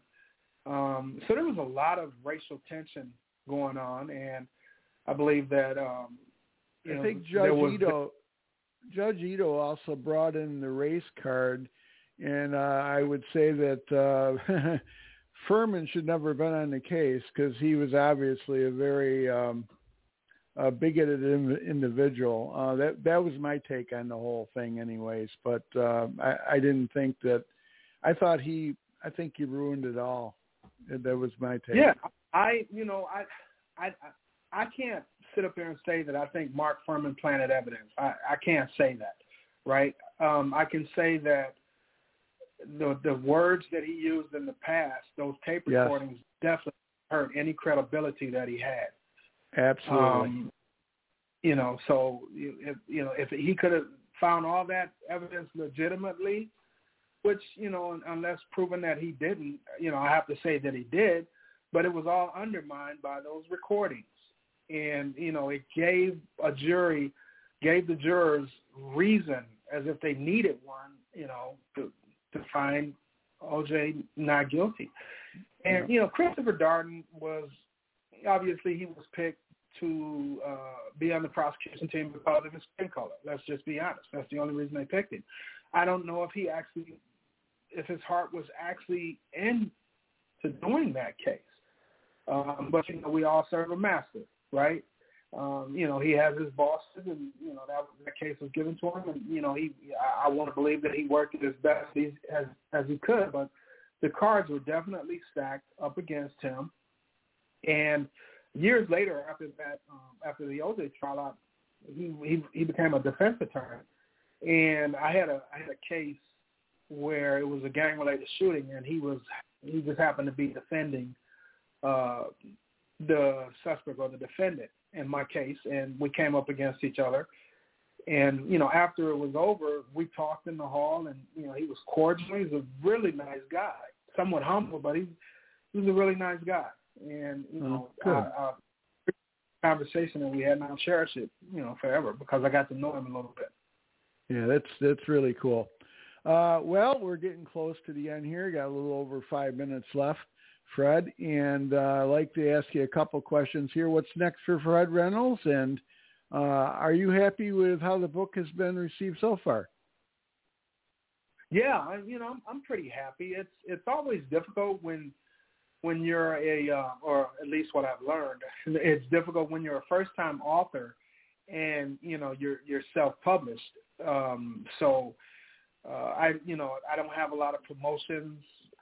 Um, so there was a lot of racial tension going on, and I believe that, um, you I know, think Judge was, Ito, Judge Ito also brought in the race card, and uh, I would say that uh, Fuhrman should never have been on the case because he was obviously a very um, a bigoted in, individual. Uh, that that was my take on the whole thing, anyways. But uh, I, I didn't think that. I thought he. I think he ruined it all. That was my take. Yeah, I. You know, I. I. I can't sit up here and say that I think Mark Fuhrman planted evidence. I, I can't say that, right? Um, I can say that the the words that he used in the past, those tape yes. recordings, definitely hurt any credibility that he had. Absolutely. Um, you know, so if you know if he could have found all that evidence legitimately, which you know, unless proven that he didn't, you know, I have to say that he did, but it was all undermined by those recordings, and you know, it gave a jury, gave the jurors reason as if they needed one, you know, to. to find O J not guilty. And, yeah. you know, Christopher Darden was, obviously he was picked to uh, be on the prosecution team because of his skin color. Let's just be honest. That's the only reason they picked him. I don't know if he actually, if his heart was actually into doing that case. Um, but, you know, we all serve a master, right? Um, you know, he has his bosses, and, you know, that, that case was given to him. And, you know, he, I, I want to believe that he worked it as best as, as he could. But the cards were definitely stacked up against him. And years later, after that, um, after the O J trial, I, he, he he became a defense attorney. And I had a I had a case where it was a gang-related shooting, and he was he just happened to be defending uh, the suspect or the defendant in my case, and we came up against each other. And, you know, after it was over, we talked in the hall, and, you know, he was cordial. He's a really nice guy, somewhat humble, but he, he was a really nice guy. And, you know, oh, I, I, conversation that we had, and I'll cherish it, you know, forever because I got to know him a little bit. Yeah, that's that's really cool. Uh, well, we're getting close to the end here. Got a little over five minutes left, Fred, and uh, I'd like to ask you a couple questions here. What's next for Fred Reynolds, and uh, are you happy with how the book has been received so far? Yeah, I, you know, I'm, I'm pretty happy. It's it's always difficult when when you're a, uh, or at least what I've learned, it's difficult when you're a first-time author, and you know you're you're self-published. Um, so uh, I, you know, I don't have a lot of promotions,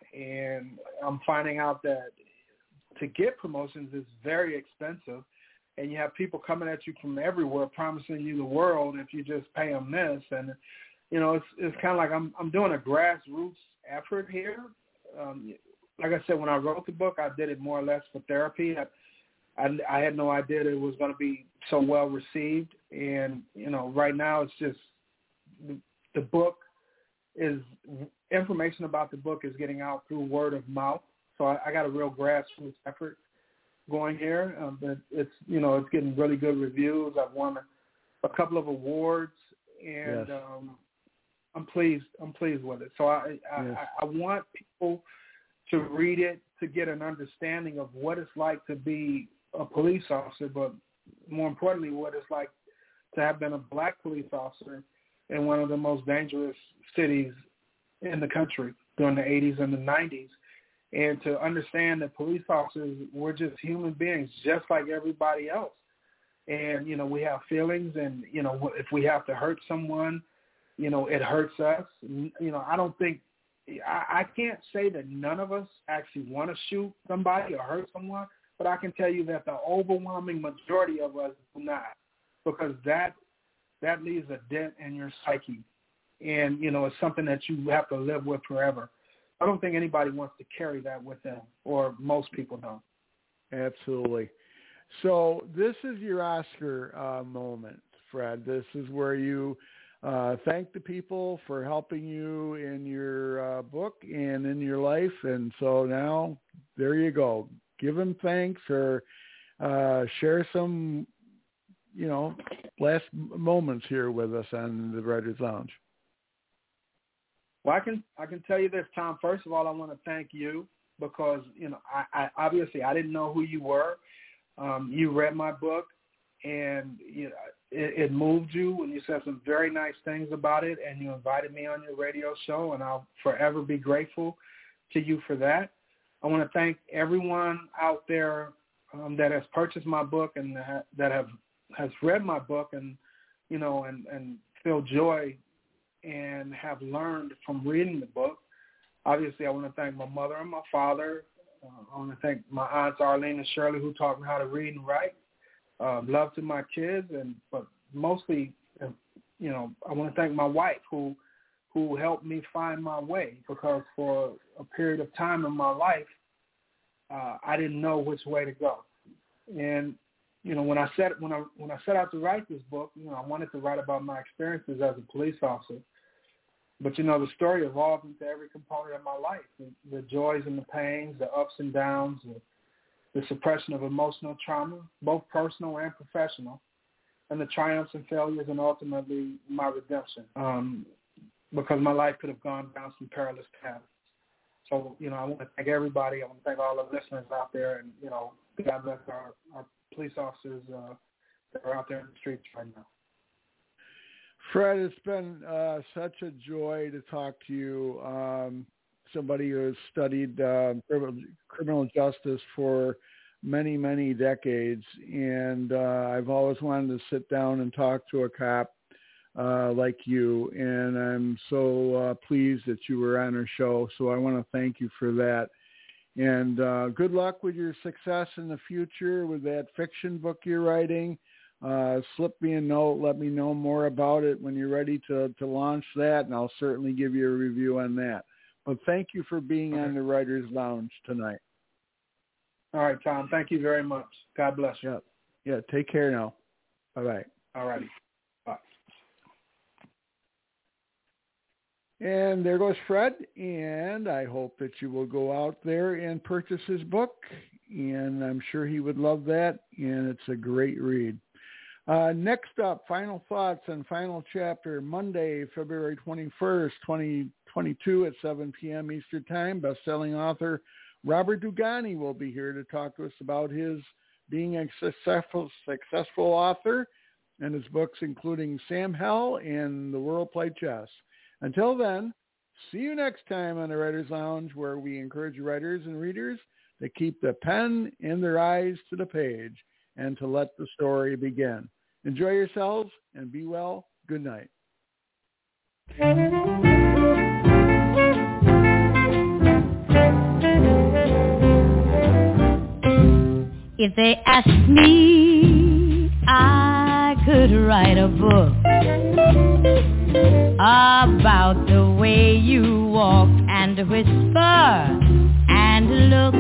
and I'm finding out that to get promotions is very expensive, and you have people coming at you from everywhere promising you the world if you just pay them this. And, you know, it's it's kind of like I'm I'm doing a grassroots effort here. Um, like I said, when I wrote the book, I did it more or less for therapy. I, I, I had no idea that it was going to be so well received. And, you know, right now it's just the, the book is information about the book is getting out through word of mouth. So I, I got a real grassroots effort going here. Um, but it's, you know, it's getting really good reviews. I've won a, a couple of awards, and yes. um, I'm pleased. I'm pleased with it. So I, I, yes. I, I want people to read it to get an understanding of what it's like to be a police officer, but more importantly, what it's like to have been a black police officer in one of the most dangerous cities in the country during the eighties and the nineties, and to understand that police officers were just human beings, just like everybody else. And, you know, we have feelings, and, you know, if we have to hurt someone, you know, it hurts us. You know, I don't think, I, I can't say that none of us actually want to shoot somebody or hurt someone, but I can tell you that the overwhelming majority of us do not, because that that leaves a dent in your psyche. And, you know, it's something that you have to live with forever. I don't think anybody wants to carry that with them, or most people don't. Absolutely. So this is your Oscar uh, moment, Fred. This is where you uh, thank the people for helping you in your uh, book and in your life. And so now, there you go. Give them thanks, or uh, share some, you know, last moments here with us on the Writers Lounge. Well, I can I can tell you this, Tom. First of all, I want to thank you because, you know, I, I obviously I didn't know who you were. Um, you read my book, and you know, it, it moved you, and you said some very nice things about it, and you invited me on your radio show, and I'll forever be grateful to you for that. I want to thank everyone out there um, that has purchased my book and that, that have has read my book, and you know, and, and feel joy and have learned from reading the book. Obviously, I want to thank my mother and my father. Uh, I want to thank my aunts Arlene and Shirley, who taught me how to read and write. Uh, love to my kids, and but mostly, uh, you know, I want to thank my wife, who who helped me find my way, because for a period of time in my life, uh, I didn't know which way to go. And you know, when I set when I when I set out to write this book, you know, I wanted to write about my experiences as a police officer. But, you know, the story evolved into every component of my life, the, the joys and the pains, the ups and downs, the, the suppression of emotional trauma, both personal and professional, and the triumphs and failures, and ultimately my redemption, um, because my life could have gone down some perilous paths. So, you know, I want to thank everybody. I want to thank all the listeners out there, and, you know, God bless our, our police officers uh, that are out there in the streets right now. Fred, it's been uh, such a joy to talk to you, um, somebody who has studied uh, criminal justice for many, many decades, and uh, I've always wanted to sit down and talk to a cop uh, like you, and I'm so uh, pleased that you were on our show, so I want to thank you for that. And uh, good luck with your success in the future with that fiction book you're writing. Uh, slip me a note. Let me know more about it when you're ready to, to launch that, and I'll certainly give you a review on that. But thank you for being on the Writers Lounge tonight. All right, Tom. Thank you very much. God bless you. Yeah. Yeah. Take care now. Bye-bye. All righty. Bye. And there goes Fred, and I hope that you will go out there and purchase his book, and I'm sure he would love that, and it's a great read. Uh, next up, Final Thoughts and Final Chapter, Monday, February twenty-first, twenty twenty-two at seven p.m. Eastern Time. Best-selling author Robert Dugani will be here to talk to us about his being a successful, successful author and his books, including Sam Hell and The World Play Chess. Until then, see you next time on the Writers Lounge, where we encourage writers and readers to keep the pen in their eyes to the page and to let the story begin. Enjoy yourselves and be well. Good night. If they asked me, I could write a book about the way you walk and whisper and look.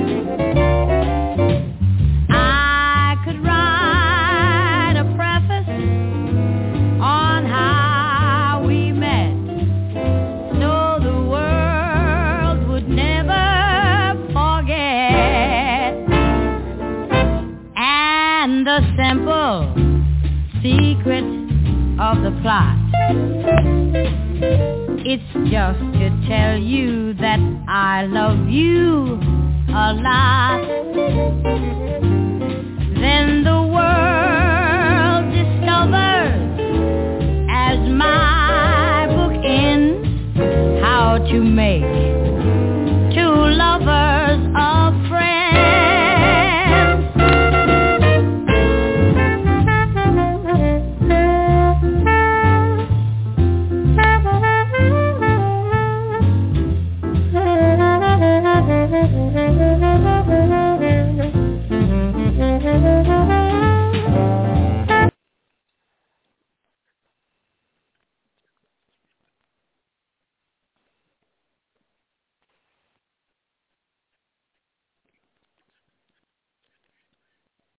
I could write a preface on how we met, so the world would never forget. And the simple secret of the plot, it's just to tell you that I love you a lot. Then the world discovers, as my book ends, how to make